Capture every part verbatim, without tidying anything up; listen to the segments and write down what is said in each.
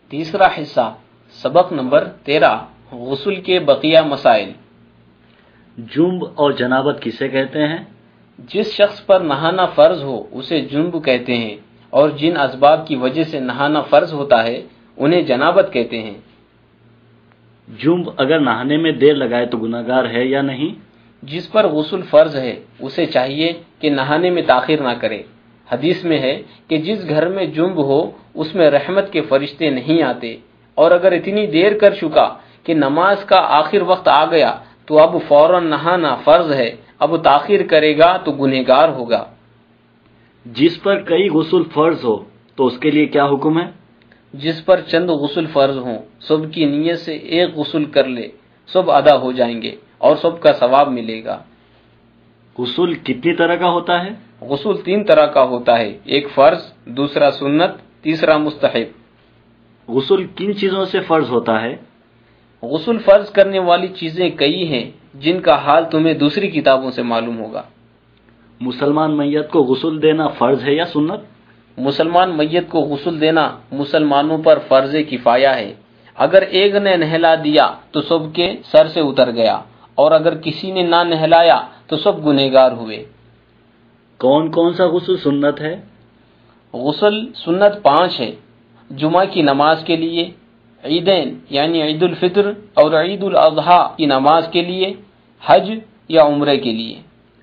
تیسرا حصہ سبق نمبر تیرہ، غسل کے بقیہ مسائل۔ جنب اور جنابت کسے کہتے ہیں؟ جس شخص پر نہانا فرض ہو اسے جنب کہتے ہیں، اور جن اسباب کی وجہ سے نہانا فرض ہوتا ہے انہیں جنابت کہتے ہیں۔ جنب اگر نہانے میں دیر لگائے تو گناہگار ہے یا نہیں؟ جس پر غسل فرض ہے اسے چاہیے کہ نہانے میں تاخیر نہ کرے۔ حدیث میں ہے کہ جس گھر میں جنب ہو اس میں رحمت کے فرشتے نہیں آتے، اور اگر اتنی دیر کر چکا کہ نماز کا آخر وقت آ گیا تو اب فوراً نہانا فرض ہے، اب تاخیر کرے گا تو گنہگار ہوگا۔ جس پر کئی غسل فرض ہو تو اس کے لیے کیا حکم ہے؟ جس پر چند غسل فرض ہوں سب کی نیت سے ایک غسل کر لے، سب ادا ہو جائیں گے اور سب کا ثواب ملے گا۔ غسل کتنی طرح کا ہوتا ہے؟ غسل تین طرح کا ہوتا ہے، ایک فرض، دوسرا سنت، تیسرا مستحب۔ غسل کن چیزوں سے فرض ہوتا ہے؟ غسل فرض کرنے والی چیزیں کئی ہیں جن کا حال تمہیں دوسری کتابوں سے معلوم ہوگا۔ مسلمان میت کو غسل دینا فرض ہے یا سنت؟ مسلمان میت کو غسل دینا مسلمانوں پر فرض کفایہ ہے۔ اگر ایک نے نہلا دیا تو سب کے سر سے اتر گیا، اور اگر کسی نے نہ نہلایا تو سب گنہگار ہوئے۔ کون کون سا غسل سنت ہے؟ غسل سنت پانچ ہے: جمعہ کی نماز کے لیے، عیدین یعنی عید الفطر اور عید الاضحیٰ کی نماز کے لیے، حج یا عمرے کے لیے۔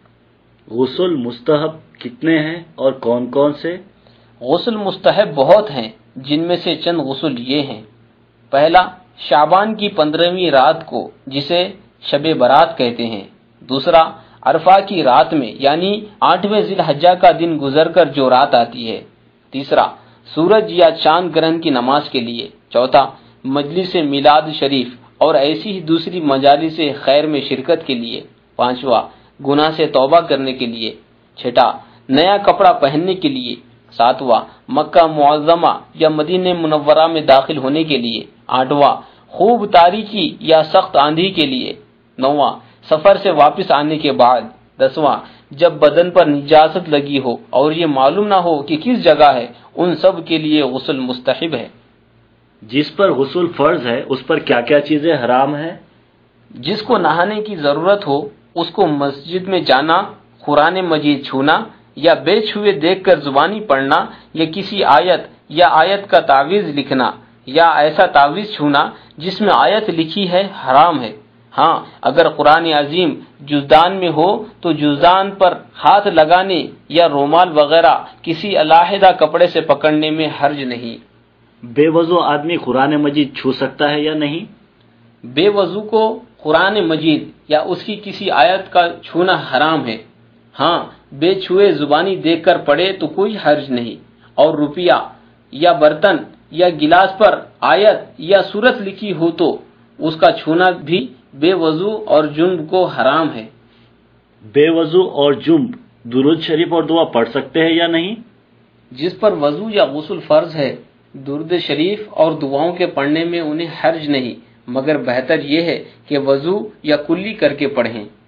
غسل مستحب کتنے ہیں اور کون کون سے؟ غسل مستحب بہت ہیں، جن میں سے چند غسل یہ ہیں۔ پہلا، شعبان کی پندرہویں رات کو جسے شب برات کہتے ہیں۔ دوسرا، عرفہ کی رات میں یعنی آٹھویں ذی الحجہ کا دن گزر کر جو رات آتی ہے۔ تیسرا، سورج یا چاند گرہن کی نماز کے لیے۔ چوتھا، مجلس میلاد شریف اور ایسی ہی دوسری مجالس خیر میں شرکت کے لیے۔ پانچواں، گناہ سے توبہ کرنے کے لیے۔ چھٹا، نیا کپڑا پہننے کے لیے۔ ساتواں، مکہ معظمہ یا مدینہ منورہ میں داخل ہونے کے لیے۔ آٹھواں، خوب تاریکی یا سخت آندھی کے لیے۔ نواں، سفر سے واپس آنے کے بعد۔ دسواں، جب بدن پر نجاست لگی ہو اور یہ معلوم نہ ہو کہ کس جگہ ہے، ان سب کے لیے غسل مستحب ہے۔ جس پر غسل فرض ہے اس پر کیا کیا چیزیں حرام ہیں؟ جس کو نہانے کی ضرورت ہو اس کو مسجد میں جانا، قرآن مجید چھونا یا بے چھوئے دیکھ کر زبانی پڑھنا یا کسی آیت یا آیت کا تعویذ لکھنا یا ایسا تعویذ چھونا جس میں آیت لکھی ہے حرام ہے۔ ہاں، اگر قرآن عظیم جزدان میں ہو تو جزدان پر ہاتھ لگانے یا رومال وغیرہ کسی علیحدہ کپڑے سے پکڑنے میں حرج نہیں۔ بے وضو آدمی قرآن مجید چھو سکتا ہے یا نہیں؟ بے وضو کو قرآن مجید یا اس کی کسی آیت کا چھونا حرام ہے۔ ہاں، بے چھوئے زبانی دیکھ کر پڑھے تو کوئی حرج نہیں، اور روپیہ یا برتن یا گلاس پر آیت یا سورت لکھی ہو تو اس کا چھونا بھی بے وضو اور جنب کو حرام ہے۔ بے وضو اور جنب درود شریف اور دعا پڑھ سکتے ہیں یا نہیں؟ جس پر وضو یا غسل فرض ہے درود شریف اور دعاؤں کے پڑھنے میں انہیں حرج نہیں، مگر بہتر یہ ہے کہ وضو یا کلی کر کے پڑھیں۔